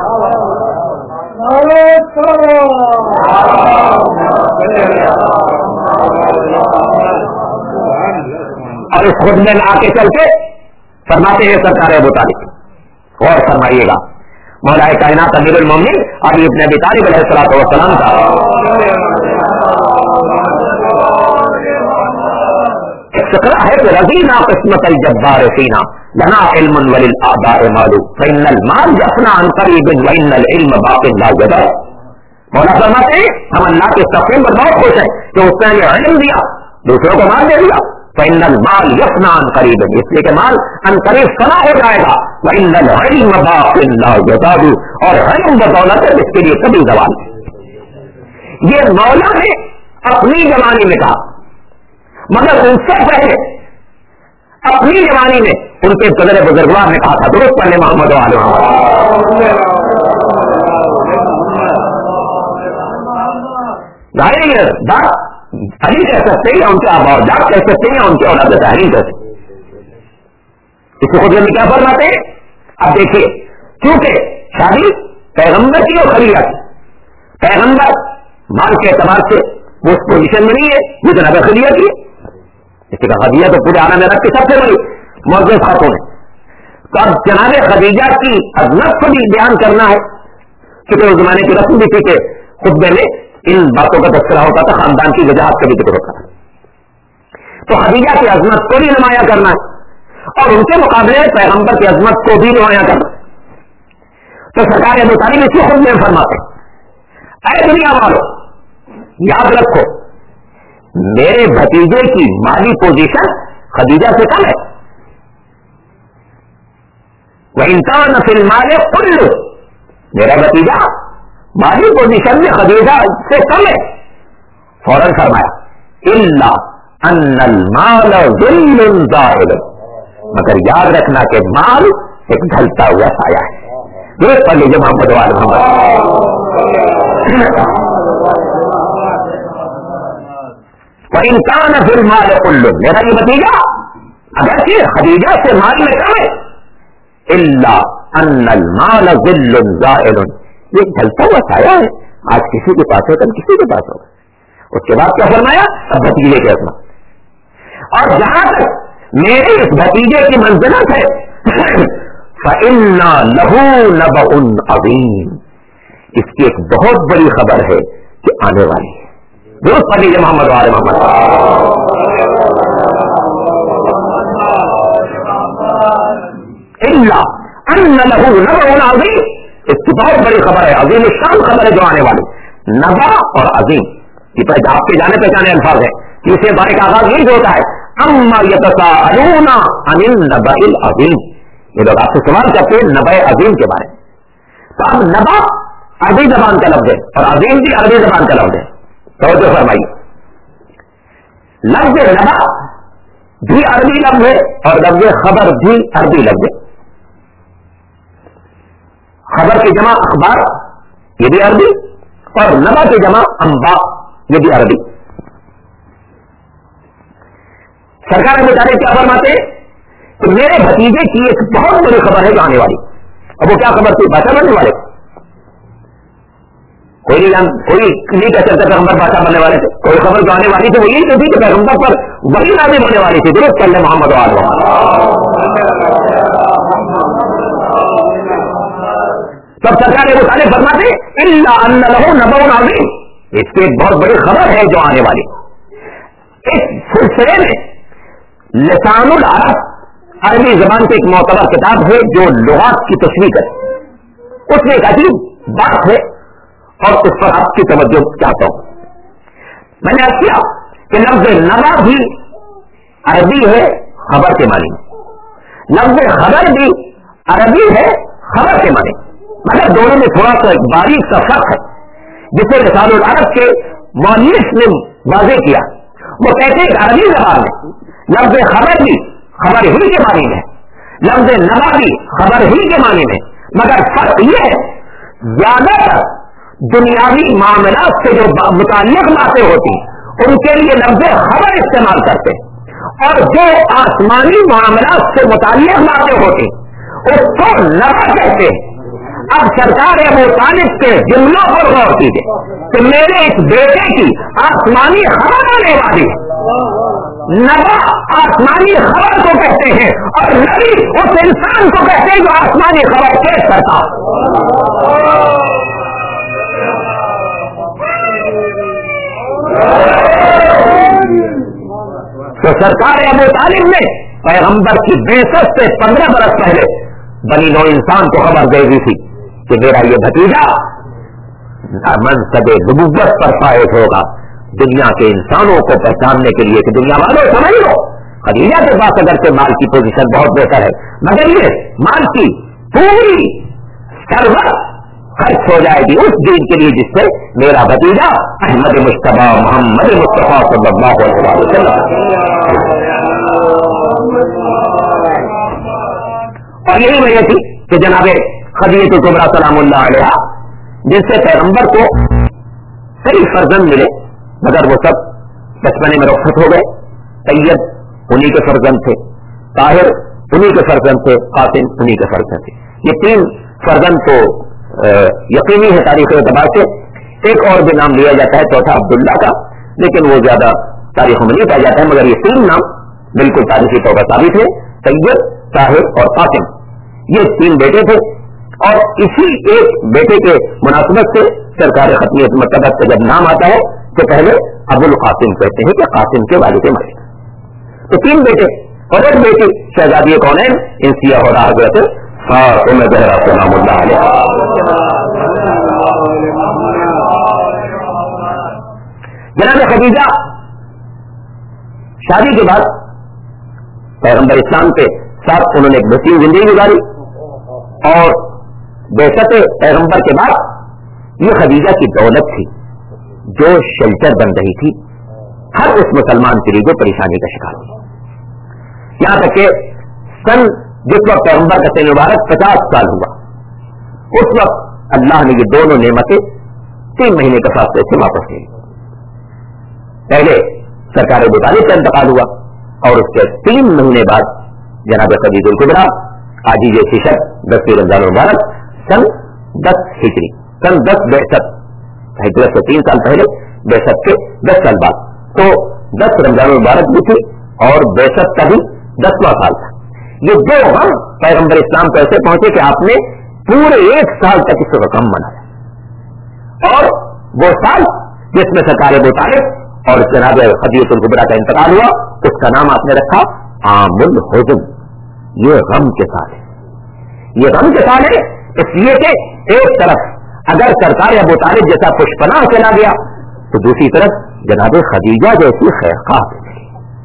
اور اس خطبے میں آ کے چل کے فرماتے ہیں سرکار ابو طالب اور فرمائیے گا مولا کائنات امیر المومنین علی ابن ابی طالب علیہ الصلوۃ والسلام کا ایک فقرہ ہے کہ رضینا قسمت الجبار فینا لنا علم وللآباء مال فإن المال یفنی عن قریب وإن العلم باق لا یبلا. مولا فرماتے ہیں ہم اللہ کے تقسیم پر بہت خوش ہیں کہ اس نے ہمیں علم دیا, دوسروں کو مال دے دیا. فإن المال يفنى عن قريب, اس لیے کہ مال عن قریب فنا ہو جائے گا. وإن العلم باق لا يزال, اور علم بدولت ہے جس کے لیے کبھی زوال. یہ مولا نے اپنی زمانے میں کہا, مگر ان سے پہلے اپنی زمانے میں ان کے قدر بزرگوار نے کہا تھا. درست پڑھنے محمد علیہ ظاہر علی کہہ سکتے ہیں یا ان کے آبا جات کہہ سکتے ہیں یا ان کے اولاد تحریر کہہ سکتے ہیں. اس کو خود میں کیا فرماتے ہیں؟ اب دیکھیے, کیونکہ شادی پیغمبر کی اور خلیفہ کی, پیغمبر مال کے اعتبار سے وہ اس پوزیشن میں نہیں ہے جو جناب خلیفہ کی ہے. کسی کا خدیجہ تو پورے عالم عرب کی سب سے بڑی معزز خاتون ہے. تو اب جناب خدیجہ کی عظمت کو بھی بیان کرنا ہے, کیونکہ اس زمانے کی رسم بھی تھی کہ خطبے میں ان باتوں کا تذکرہ ہوتا تھا, خاندان کی وجاہت کا بھی ذکر ہوتا تھا. تو خدیجہ کی عظمت کو بھی نمایاں کرنا ہے اور ان کے مقابلے پیغمبر کی عظمت کو بھی نمایاں کرنا. تو سرکار ابو طالب اسی خود میں فرماتے اے دنیا والو, یاد رکھو میرے بھتیجے کی مالی پوزیشن خدیجہ سے کم ہے. وَإِنْ فِي الْمَالِ كُلُّ, میرا بھتیجا مالی پوزیشن میں خدیجہ سے کم ہے. فوراً فرمایا إِلَّا أَنَّ الْمَالَ ظِلٌّ زَائِلٌ, مگر یاد رکھنا کہ مال ایک ڈھلتا ہوا سایہ ہے. درست پڑھ لیجیے محمد وال محمد. وَإِنْ كَانَ فِي الْمَالِ كُلٌّ, میرا یہ بھتیجا اگرچہ خدیجہ سے مال میں کم ہے, إِلَّا أَنَّ الْمَالَ ظِلٌّ زَائِلٌ, یہ ڈھلتا ہوا سایہ ہے, آج کسی کے پاس ہے کل کسی کے پاس ہوگا. اس کے بعد کیا فرمایا, اب بھتیجے کے عظمت, اور جہاں تک میرے اس بھتیجے کی منزلت ہے فَإِنَّ لَهُ نَبَأٌ عَظِيمٌ, اس کی ایک بہت بڑی خبر ہے کہ آنے والی ہے. درست پڑھ لیجیے محمد وال محمد. إِلَّا أَنَّ لَهُ نَبَأٌ عَظِيمٌ, اس کی بہت بڑی خبر ہے, عظیم الشان خبر ہے جو آنے والی. نبا اور عظیم یہ آپ کے جانے پہچانے الفاظ ہیں. تیسرے بارے کا آغاز یہی ہوتا ہے اما یتساءلون عن النبأ العظیم, یہ لوگ آپ سے سوال کرتے ہیں نبأ عظیم کے بارے میں. تو اب نبا عربی زبان کا لفظ ہے اور عظیم بھی عربی زبان کا لفظ ہے. توجہ فرمائیے, لفظ نبا بھی عربی لفظ ہے اور لفظ خبر بھی عربی لفظ ہے. خبر کی جمع اخبار یہ بھی عربی, اور نبا کی جمع انباء یہ بھی عربی. سرکار ابو طالب کیا فرماتے کہ میرے بھتیجے کی ایک بہت بڑی خبر ہے جو آنے والی. اب وہ کیا خبر تھی, بادشاہ بننے والے. کوئی نہیں جان کوئی نہیں کہہ سکتا پیغمبر بادشاہ بننے والے تھے. کوئی خبر جو آنے والی تھی وہ یہی تو تھی کہ پیغمبر پر وہی نازل ہونے والی تھی. درست کر لیں محمد وال تب سرکار ابو طالب فرماتے الا ان له نبأ عظیم, اس کی ایک بہت بڑی خبر ہے جو آنے والی. اس سلسلے میں لسان العرب عربی زبان کی ایک معتبر کتاب ہے جو لغات کی تشریح کرے, اس میں ایک عجیب بات ہے اور اس پر آپ کی توجہ چاہتا ہوں. میں نے عرض کیا کہ لفظ نبا بھی عربی ہے خبر کے معنی میں, لفظ خبر بھی عربی ہے خبر کے معنی, مگر دونوں میں تھوڑا سا ایک باریک سا فرق ہے جسے لسان العرب کے مؤلف نے واضح کیا. وہ کہتے ہیں کہ عربی زبان میں لفظ خبر بھی خبر ہی کے معنی میں, لفظ نبا بھی خبر ہی کے معنی میں, مگر فرق یہ ہے زیادہ تر دنیاوی معاملات سے جو متعلق باتیں ہوتی ان کے لیے لفظ خبر استعمال کرتے, اور جو آسمانی معاملات سے متعلق باتیں ہوتی اس کو نبا کہتے ہیں. اب سرکار ابو طالب کے جملوں پر غور کیجیے کہ میرے اس بیٹے کی آسمانی خبر آنے والی ہے. نبا آسمانی خبر کو کہتے ہیں اور نبی اس انسان کو کہتے ہیں جو آسمانی خبر پیش کرتا. تو سرکار ابو طالب نے پیغمبر کی بعثت سے پندرہ برس پہلے بنی نوع انسان کو خبر دے دی تھی کہ میرا یہ بھتیجا منصب نبوت پر فائز ہوگا دنیا کے انسانوں کو پہچاننے کے لیے کہ دنیا والوں سمجھ لو خدیجہ کے پاس اگر سے مال کی پوزیشن بہت بہتر ہے, مگر یہ مال کی پوری سرورت خرچ ہو جائے گی اس دین کے لیے جس سے میرا بھتیجا احمد مصطفیٰ محمد مصطفیٰ صلی اللہ علیہ وسلم. اور یہی وجہ تھی کہ جناب خدیجہ کبریٰ سلام اللہ علیہ جن سے پیغمبر کو کئی فرزند ملے مگر وہ سب بچپنے میں رخصت ہو گئے. طیب انہی کے فرزند تھے, طاہر انہی کے فرزند تھے, قاسم انہی کے فرزند تھے. یہ تین فرزند تو یقینی ہے تاریخ اعتبار سے. ایک اور بھی نام لیا جاتا ہے چوتھا عبداللہ کا, لیکن وہ زیادہ تاریخ میں نہیں پایا جاتا ہے, مگر یہ تین نام بالکل تاریخی طور پر ثابت ہے. سید، طاہر اور قاسم یہ تین بیٹے تھے، اور اسی ایک بیٹے کے مناسبت سے سرکار ختمیت مقدس کا جب نام آتا ہے تو پہلے ابو القاسم کہتے ہیں کہ قاسم کے والد ماجد. تو تین بیٹے اور ایک بیٹی شہزادی کون ہے ان سیاہ اور حضرت فاطمہ زہرا سلام اللہ علیہ. جناب خدیجہ شادی کے بعد پیغمبر اسلام کے ساتھ انہوں نے ایک بہترین زندگی گزاری، اور بعثت پیغمبر کے بعد یہ خدیجہ کی دولت تھی جو شیلٹر بن رہی تھی ہر اس مسلمان کے لیے جو پریشانی کا شکار تھی. یہاں تک کہ سن جس وقت پیغمبر کا سن مبارک پچاس سال ہوا، اس وقت اللہ نے یہ دونوں نعمتیں تین مہینے کے فاصلے سے واپس لے لی. پہلے سرکار ابو طالب کا انتقال ہوا، اور اس کے تین مہینے بعد جناب خدیجہ الکبریٰ آج جیسی شب دسویں رمضان مبارک سن دس ہجری سن دس بعثت ہجرت سے تین سال پہلے، بعثت کے دس سال بعد، تو دس رمضان مبارک بھی تھی اور بعثت کا بھی دسواں سال تھا. یہ دو غم پیغمبر اسلام کو ایسے پہنچے کہ آپ نے پورے ایک سال تک اس کا غم منایا. اور وہ سال جس میں سرکار ابو طالب اور جناب خدیجہ الکبریٰ کا انتقال ہوا، اس کا نام آپ نے رکھا عام الحزن. یہ غم کے سال ہے، یہ غم کے سال ہے اس لیے کہ ایک طرف اگر سرکار ابو طالب جیسا خوشپناہ چلا گیا تو دوسری طرف جناب خدیجہ جیسی خیرخواہ چلی.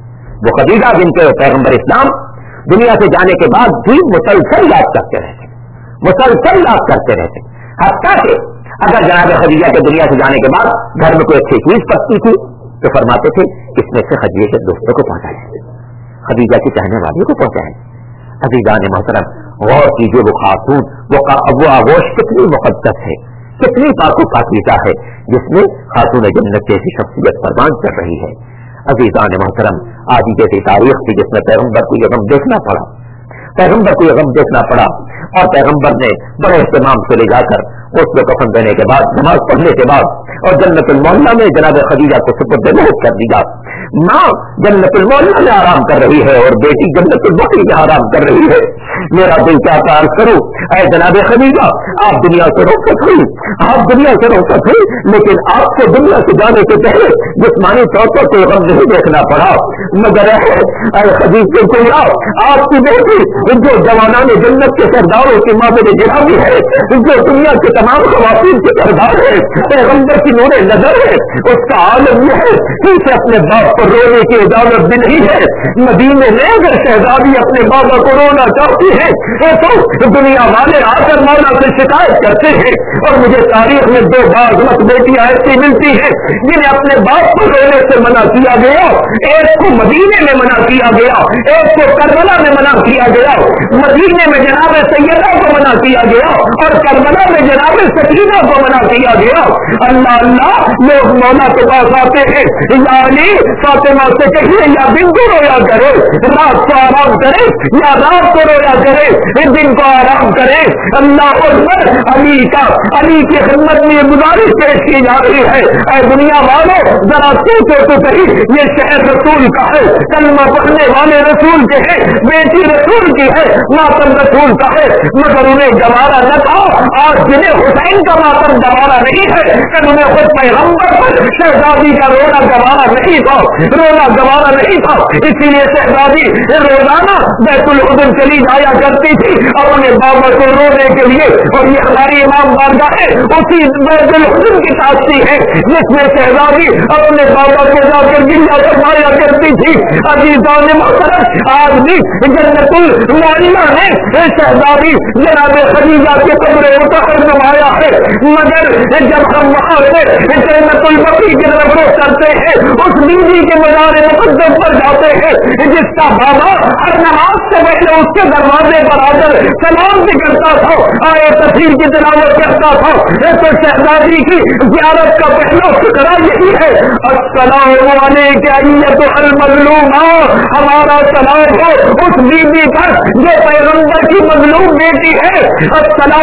وہ خدیجہ جن کے پیغمبر اسلام دنیا سے جانے کے بعد بھی مسلسل یاد کرتے رہتے مسلسل یاد کرتے رہتے حتیٰ کہ اگر جناب خدیجہ کے دنیا سے جانے کے بعد گھر میں کوئی اچھی چیز پکتی تھی تو فرماتے تھے اس میں سے خدیجہ کے دوستوں کو پہنچائیں، خدیجہ کی چاہنے والیوں کو پہنچائیں. عزیزان محترم غور کیجیے، وہ خاتون وہ آغوش کتنی مقدس ہے، کتنی پاک و پاکیزہ ہے جس میں خاتون جنت جیسی شخصیت پروان چل رہی ہے. عزیزان محترم آج جیسی تاریخ تھی جس میں پیغمبر کو یہ غم دیکھنا پڑا پیغمبر کو یہ غم دیکھنا پڑا اور پیغمبر نے بڑے اہتمام سے لے جا کر اس کو کفن دینے کے بعد نماز پڑھنے کے بعد اور جنت المعلا میں جناب خدیجہ کو سپرد محض کر دیا. ماں جنت المعلا میں آرام کر رہی ہے اور بیٹی جنت البقیع میں آرام کر رہی ہے. میرا دل چاہتا عرض کروں اے جناب خدیجہ، آپ دنیا سے رخصت ہوئی آپ دنیا سے رخصت ہوئی لیکن آپ کو دنیا سے جانے سے پہلے جسمانی طور پر کوئی غم نہیں دیکھنا پڑا، مگر اے خدیجہ کو آپ کی بیٹی جو جوانان جنت کے سرداروں کی مابین گرامی ہے، جو دنیا کے تمام خواتین کے سردار ہے، پیغمبر کی نور نظر ہے، اس کا عالم یہ ہے کہ اسے اپنے باپ کو رونے کی اجازت بھی نہیں ہے. مدینے میں اگر شہزادی اپنے بابا کو رونا چاہتی ہے تو دنیا والے آ کر مولا سے شکایت کرتے ہیں. اور مجھے تاریخ میں دو بعض مت بیٹیاں ایسی ملتی ہیں جنہیں اپنے باپ کو رونے سے منع کیا گیا، ایک کو مدینے میں منع کیا گیا، ایک کو کربلا میں منع کیا گیا. مدینے میں جناب سیدہ کو منع کیا گیا اور کربلا میں جناب سکینہ کو منع کیا گیا. اللہ اللہ لوگ مولا کے پاس آتے ہیں، یعنی فاطمہ سے کہیے یا دن کو رویا کرے، رات کو آرام کرے یا رات کو رویا کرے، دن کو آرام کرے. اللہ اکبر. علی کا علی کی خدمت میں یہ گزارش پیش کی جا رہی ہے، اے دنیا والوں ذرا سوچو تو صحیح، یہ شہر رسول کا ہے، کلمہ پڑھنے والے رسول کے ہیں، بیٹی رسول کی ہے، ماتم رسول کا ہے، مگر انہیں گوارا نہ تھا. آج جنہیں حسین کا ماتم گوارا نہیں ہے، کہ انہیں خود پیغمبر پر شہزادی کا رونا گوارا نہیں تھا رونا گوارا نہیں تھا اسی لیے شہزادی روزانہ بیت الحزن چلی جایا کرتی تھی اور انہیں بابا کو رونے کے لیے. اور یہ ہماری امام بارگاہ ہے اسی بیت الحزن کی تاثیر ہے جس میں شہزادی اپنے بابا کو جا کر گریا فرمایا کرتی تھی. عزیزان محترم آج بھی جنت المعلا نے شہزادی جناب خدیجہ کے قبر مطہر نمایا ہے، مگر جب ہم وہاں سے جنت البقیع کی طرف کرتے ہیں اس بیوی کے مزار مقدس پر جاتے ہیں جس کا بابا ہر نماز سے پہلے اس کے دروازے پر آ کر سلام بھی کرتا تھا، آئے تفسیر کی تلاوت کرتا تھا. تو شہزادی کی زیارت کا پہلا فکرہ یہی ہے، السلام علیکم ایتھا المظلومہ، ہمارا سلام ہو اس بیوی پر جو پیغمبر کی مظلوم بیٹی ہے. السلام علیکم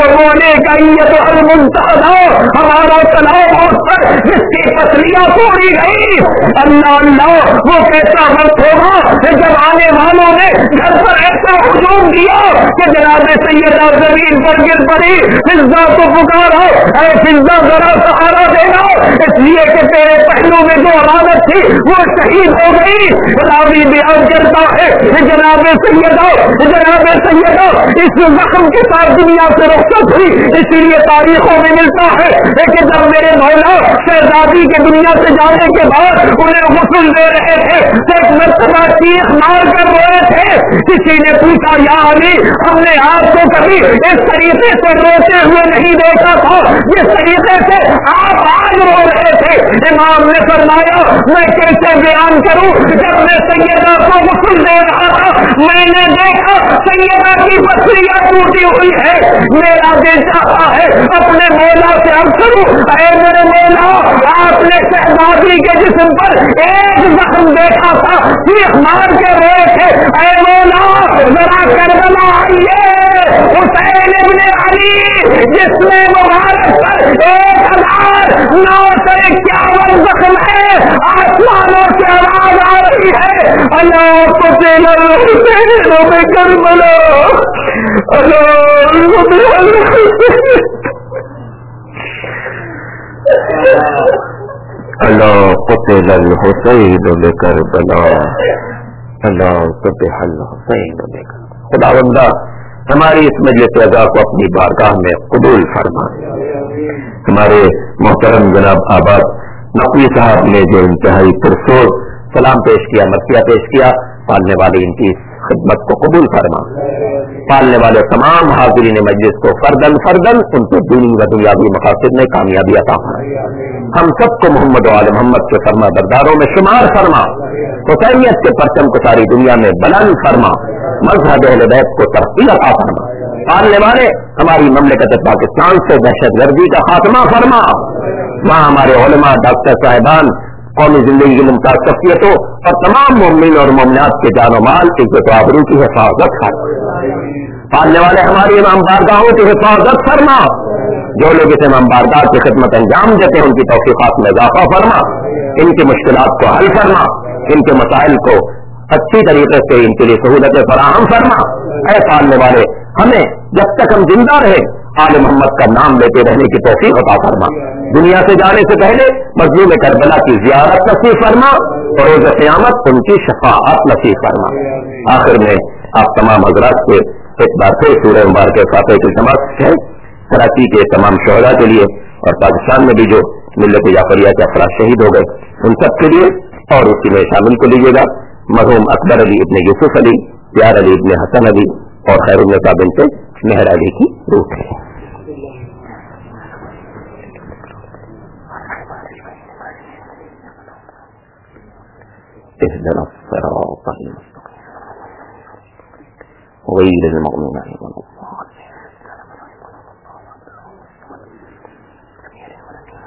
ہمارا تناؤ اس پر جس کی پسلیاں توڑی گئی. اللہ اللہ وہ کیسا وقت ہوگا جب آنے والوں نے گھر پر ایسا ہجوم کیا کہ جناب سیدہ زمین پر گر پڑی. فضا کو پکارا, اے فضا ذرا سہارا دینا, اس لیے کہ تیرے پہلو میں جو عبادت تھی وہ شہید ہو گئی. غلامی بیان کرتا ہے جناب سیدہ جناب سیدہ اس زخم کے ساتھ دنیا سے رخصت ہوئی. اسی لیے تاریخوں میں ملتا ہے کہ جب میرے مولا شہزادی کے دنیا سے جانے کے بعد انہیں غسل دے رہے تھے تو ایک مرتبہ چیخ مار کر روئے تھے. کسی نے پوچھا یا علی ہم نے آپ کو کبھی اس طریقے سے روتے ہوئے نہیں دیکھا تھا جس طریقے سے آپ آج رو رہے تھے. امام نے فرمایا میں کیسے بیان کروں, جب میں سیدہ کو غسل دے رہا تھا میں نے دیکھا سیدہ کی پسلیاں ٹوٹی ہوئی ہے. میرا دل چاہتا ہے اپنے مولا سے عرض کروں, اے میرے مولا آپ نے شہزادی کے جسم پر ایک زخم دیکھا تھا چیخ مار کے روئے تھے. اے مولا ذرا کربلا آئیے. حسین ابن علی جس میں مبارک پر ایک ہزار نو سو اکیاون زخم ہے, آسمانوں سے آواز آ رہی ہے اللہ قتل الحسین بکربلا اللہ قتل الحسین بکربلا اللہ قتل الحسین بکربلا. خدا بندہ ہماری اس مجلس عزا کو اپنی بارگاہ میں قبول فرما. ہمارے محترم جناب آباد نقوی صاحب نے جو انتہائی پرسور سلام پیش کیا, مرثیہ پیش کیا, پالنے والے ان کی خدمت کو قبول فرما. پالنے والے تمام حاضرین مجلس کو فردن فردن ان کے دینی و دنیاوی مقاصد میں کامیابی عطا فرما. ہم سب کو محمد و آل محمد کے فرما برداروں میں شمار فرما. حسینیت کے پرچم کو ساری دنیا میں بلند فرما. مذہب اہل بیت کو ترقی عطا فرما. پالنے والے ہماری مملکت پاکستان سے دہشت گردی کا خاتمہ فرما. وہاں ہمارے علماء, ڈاکٹر صاحبان, قومی زندگی کی ممتاز شخصیتوں اور تمام مومنین اور مومنات کے جان و مال عزت و آبرو کی حفاظت فرما. پالنے والے ہماری امام بارگاہوں کی حفاظت فرما. جو لوگ اس امام بارگاہ کی خدمت انجام دیتے ہیں ان کی توفیقات میں اضافہ فرما. ان کی مشکلات کو حل فرما. ان کے مسائل کو اچھی طریقے سے ان کے لیے سہولتیں فراہم فرما. اے پالنے والے ہمیں جب تک ہم زندہ رہے آل محمد کا نام لیتے رہنے کی توفیق عطا فرما. دنیا سے جانے سے پہلے مظلوم کربلا کی زیارت نصیب فرما اور روز قیامت ان کی شفاعت نصیب فرما. آخر میں آپ تمام حضرات سے ایک بار پھر سورہ مبارکہ فاتحہ کی سماعت ہے. کراچی کے تمام شہداء کے لیے اور پاکستان میں بھی جو ملت جعفریہ کے افراد شہید ہو گئے ان سب کے لیے اور اسی میں شامل کو لیجیے گا مرحوم اکبر علی ابن یوسف علی, پیار علی ابن حسن علی اور خیر النساء بنت مہر علی کی روح ہے. اهدنا الصراط المستقيم غير المغضوب عليهم ولا الضالين.